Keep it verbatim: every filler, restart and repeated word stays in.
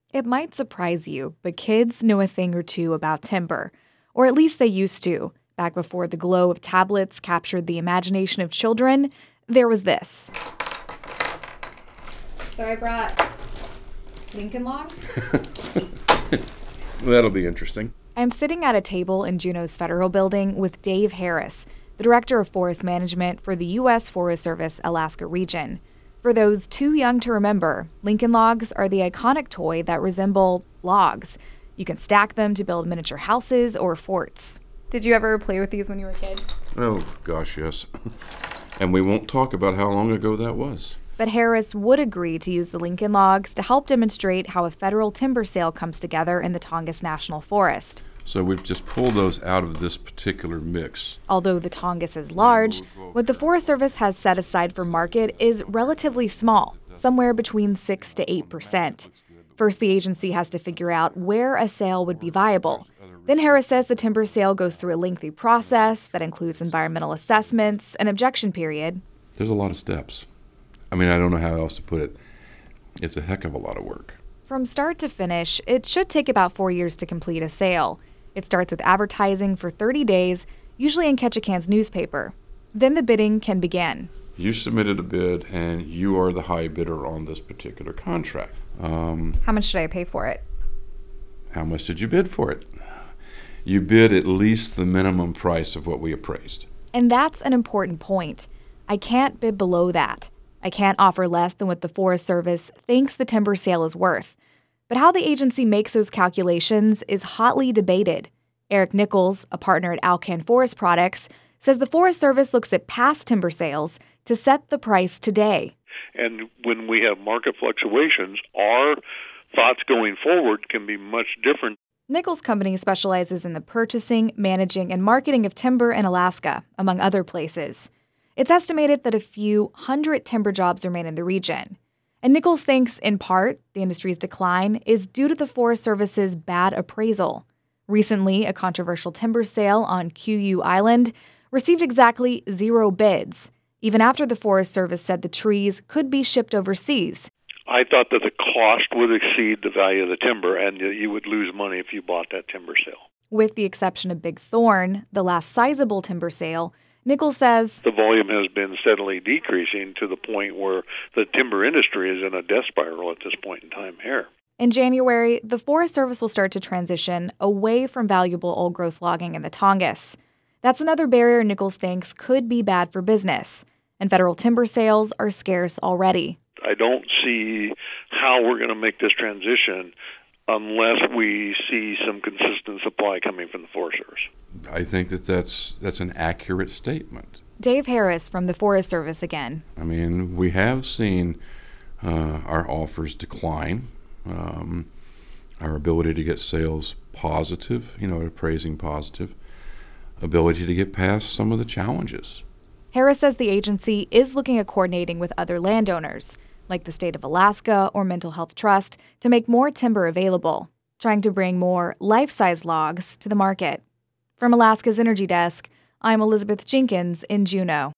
It might surprise you, but kids know a thing or two about timber. Or at least they used to. Back before the glow of tablets captured the imagination of children, there was this. So I brought Lincoln Logs. That'll be interesting. I'm sitting at a table in Juneau's Federal Building with Dave Harris, the Director of Forest Management for the U S Forest Service Alaska region. For those too young to remember, Lincoln Logs are the iconic toy that resemble logs. You can stack them to build miniature houses or forts. Did you ever play with these when you were a kid? Oh, gosh, yes. And we won't talk about how long ago that was. But Harris would agree to use the Lincoln Logs to help demonstrate how a federal timber sale comes together in the Tongass National Forest. So we've just pulled those out of this particular mix. Although the Tongass is large, what the Forest Service has set aside for market is relatively small, somewhere between six to eight percent. First, the agency has to figure out where a sale would be viable. Then Harris says the timber sale goes through a lengthy process that includes environmental assessments, an objection period. There's a lot of steps. I mean, I don't know how else to put it. It's a heck of a lot of work. From start to finish, it should take about four years to complete a sale. It starts with advertising for thirty days, usually in Ketchikan's newspaper. Then the bidding can begin. You submitted a bid, and you are the high bidder on this particular contract. Um, How much should I pay for it? How much did you bid for it? You bid at least the minimum price of what we appraised. And that's an important point. I can't bid below that. I can't offer less than what the Forest Service thinks the timber sale is worth. But how the agency makes those calculations is hotly debated. Eric Nichols, a partner at Alcan Forest Products, says the Forest Service looks at past timber sales to set the price today. And when we have market fluctuations, our thoughts going forward can be much different. Nichols' company specializes in the purchasing, managing, and marketing of timber in Alaska, among other places. It's estimated that a few hundred timber jobs remain in the region. And Nichols thinks, in part, the industry's decline is due to the Forest Service's bad appraisal. Recently, a controversial timber sale on Q U Island received exactly zero bids, even after the Forest Service said the trees could be shipped overseas. I thought that the cost would exceed the value of the timber, and you would lose money if you bought that timber sale. With the exception of Big Thorn, the last sizable timber sale, Nichols says the volume has been steadily decreasing to the point where the timber industry is in a death spiral at this point in time here. In January, the Forest Service will start to transition away from valuable old-growth logging in the Tongass. That's another barrier Nichols thinks could be bad for business, and federal timber sales are scarce already. I don't see how we're going to make this transition unless we see some consistent supply coming from the Forest Service. I think that that's, that's an accurate statement. Dave Harris from the Forest Service again. I mean, we have seen uh, our offers decline. Um, our ability to get sales positive, you know, appraising positive, ability to get past some of the challenges. Harris says the agency is looking at coordinating with other landowners, like the state of Alaska or Mental Health Trust, to make more timber available, trying to bring more life-size logs to the market. From Alaska's Energy Desk, I'm Elizabeth Jenkins in Juneau.